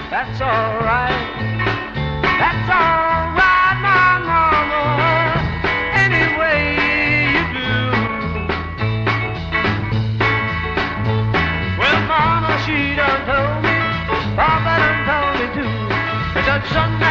That's alright. That's alright, my mama. Any way you do. Well, mama, she done told me. Papa done told me too. That Sunday